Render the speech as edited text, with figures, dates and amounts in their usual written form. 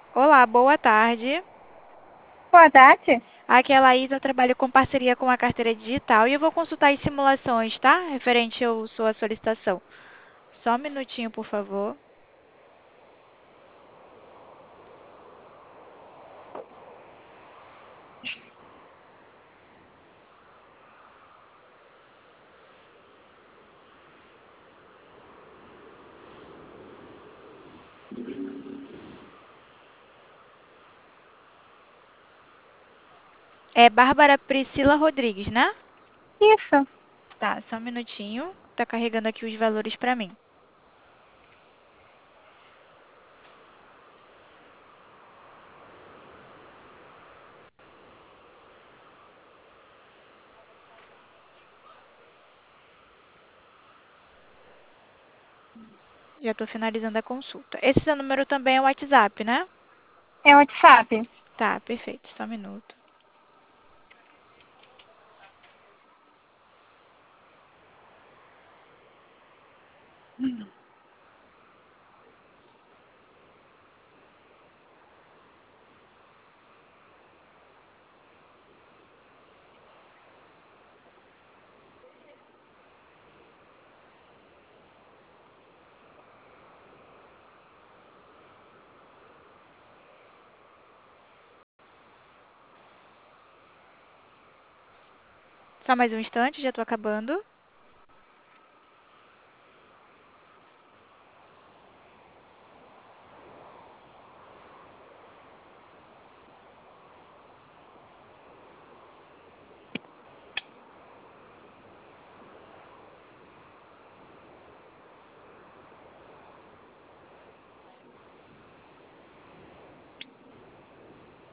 Olá, boa tarde. Boa tarde. Aqui é a Laís, eu trabalho com parceria com a carteira digital e eu vou consultar as simulações, tá? Referente à sua solicitação. Só um minutinho, por favor. É Bárbara Priscila Rodrigues, né? Isso. Tá, só um minutinho. Tá carregando aqui os valores pra mim. Já tô finalizando a consulta. Esse seu número também é o WhatsApp, né? É o WhatsApp. Tá, perfeito. Só um minuto. Só mais um instante, já tô acabando.